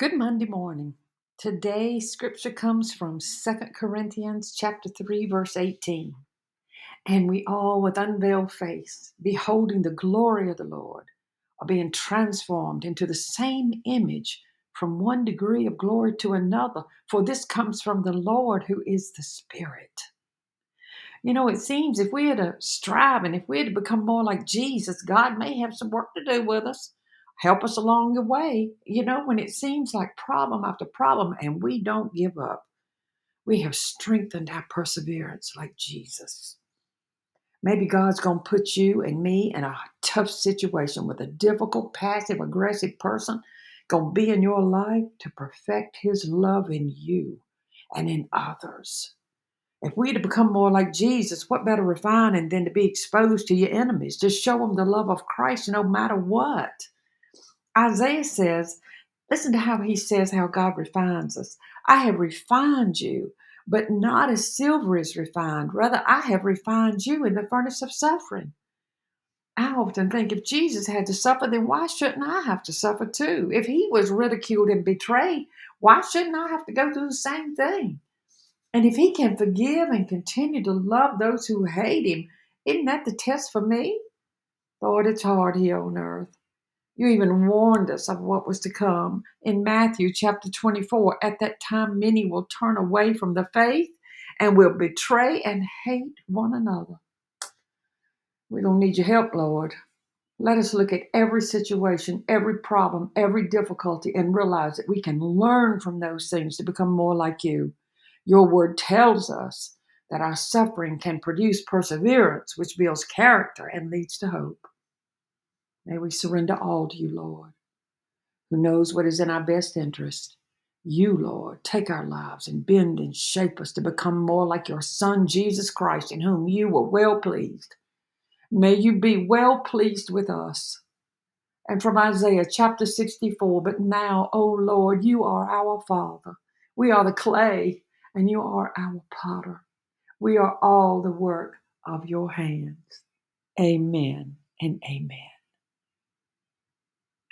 Good Monday morning. Today's scripture comes from 2 Corinthians chapter 3, verse 18. And we all with unveiled face, beholding the glory of the Lord, are being transformed into the same image from one degree of glory to another. For this comes from the Lord who is the Spirit. It seems if we had to strive and if we had to become more like Jesus, God may have some work to do with us. Help us along the way. When it seems like problem after problem and we don't give up, we have strengthened our perseverance like Jesus. Maybe God's going to put you and me in a tough situation with a difficult, passive, aggressive person going to be in your life to perfect his love in you and in others. If we to become more like Jesus, what better refining than to be exposed to your enemies? Just show them the love of Christ no matter what. Isaiah says, listen to how he says how God refines us. I have refined you, but not as silver is refined. Rather, I have refined you in the furnace of suffering. I often think if Jesus had to suffer, then why shouldn't I have to suffer too? If he was ridiculed and betrayed, why shouldn't I have to go through the same thing? And if he can forgive and continue to love those who hate him, isn't that the test for me? Lord, it's hard here on earth. You even warned us of what was to come. In Matthew chapter 24, at that time many will turn away from the faith and will betray and hate one another. We're going to need your help, Lord. Let us look at every situation, every problem, every difficulty, and realize that we can learn from those things to become more like you. Your word tells us that our suffering can produce perseverance, which builds character and leads to hope. May we surrender all to you, Lord, who knows what is in our best interest. You, Lord, take our lives and bend and shape us to become more like your Son, Jesus Christ, in whom you were well pleased. May you be well pleased with us. And from Isaiah chapter 64, but now, O Lord, you are our Father. We are the clay, and you are our potter. We are all the work of your hands. Amen and amen.